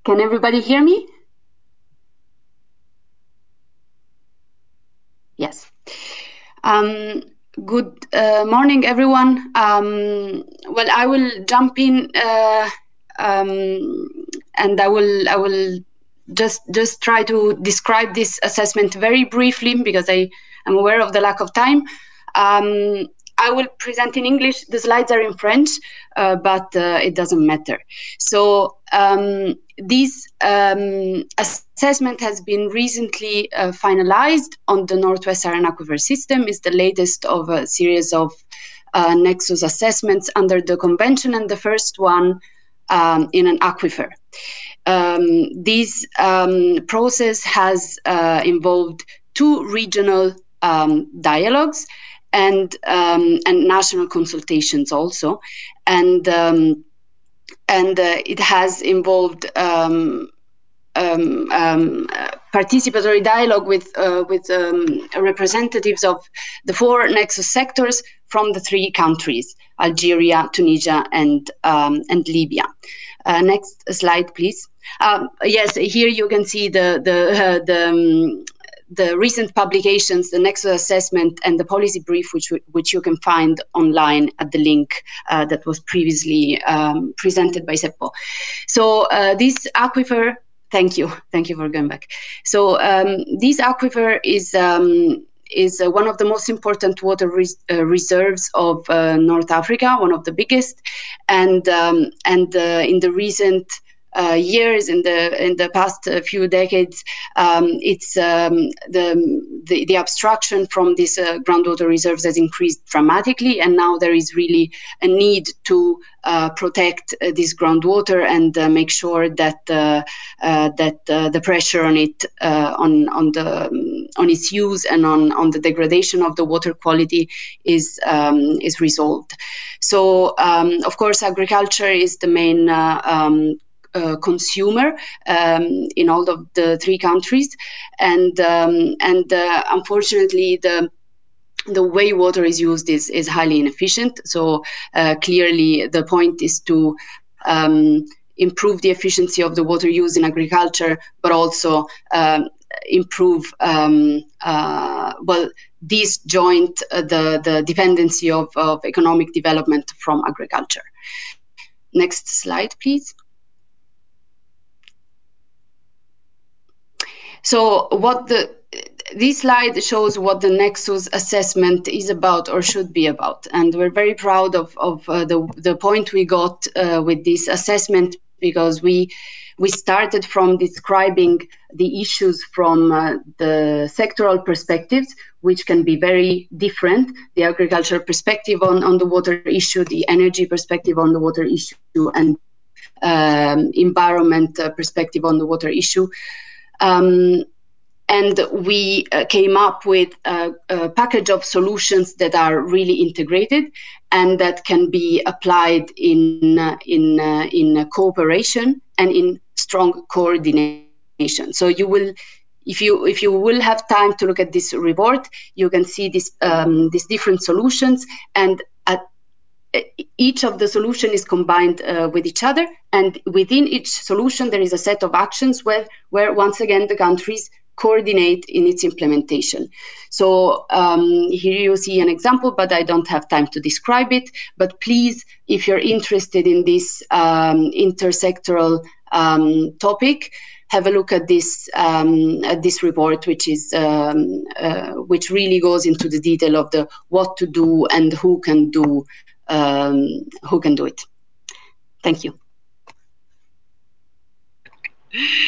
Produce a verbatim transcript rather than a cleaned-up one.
Can everybody hear me? Yes. Um, good uh, morning, everyone. Um, well, I will jump in uh, um, and I will I will just just try to describe this assessment very briefly because I am aware of the lack of time. Um, I will present in English. The slides are in French, uh, but uh, it doesn't matter. So um, this um, assessment has been recently uh, finalized on the Northwest Saharan Aquifer System. It's the latest of a series of uh, Nexus assessments under the convention, and the first one um, in an aquifer. Um, this um, process has uh, involved two regional um, dialogues and um, and national consultations also, and um, and uh, it has involved um, um, um, uh, participatory dialogue with uh, with um, representatives of the four Nexus sectors from the three countries: Algeria, Tunisia, and um, and Libya. Uh, next slide, please. Um, yes, here you can see the the uh, the. Um, the recent publications, the Nexus assessment, and the policy brief, which which you can find online at the link uh, that was previously um, presented by Seppo. So uh, this aquifer, thank you, thank you for going back. So um, this aquifer is um, is uh, one of the most important water res uh, reserves of uh, North Africa, one of the biggest, and um, and uh, in the recent Uh, years, in the in the past uh, few decades, um, it's um, the, the the abstraction from these uh, groundwater reserves has increased dramatically, and now there is really a need to uh, protect uh, this groundwater and uh, make sure that uh, uh, that uh, the pressure on it uh, on on the um, on its use and on on the degradation of the water quality is um, is resolved. So um, of course, agriculture is the main uh, um, Uh, consumer um, in all of the three countries, and um, and uh, unfortunately the the way water is used is is highly inefficient. So uh, clearly the point is to um, improve the efficiency of the water use in agriculture, but also um, improve um, uh, well disjoint uh, the the dependency of, of economic development from agriculture. Next slide, please. So what the this slide shows what the Nexus assessment is about or should be about, and we're very proud of, of uh, the the point we got uh, with this assessment, because we we started from describing the issues from uh, the sectoral perspectives, which can be very different: the agricultural perspective on on the water issue, the energy perspective on the water issue, and um, environment uh, perspective on the water issue. Um, and we uh, came up with a, a package of solutions that are really integrated and that can be applied in uh, in uh, in cooperation and in strong coordination. So you will, if you if you will have time to look at this report, you can see this um, these different solutions, and at each of the solution is combined uh, with each other, and within each solution there is a set of actions where, where once again the countries coordinate in its implementation. So um, here you see an example, but I don't have time to describe it. But please, if you're interested in this um, intersectoral um, topic, have a look at this um, at this report, which is um, uh, which really goes into the detail of the what to do and who can do um, who can do it. Thank you.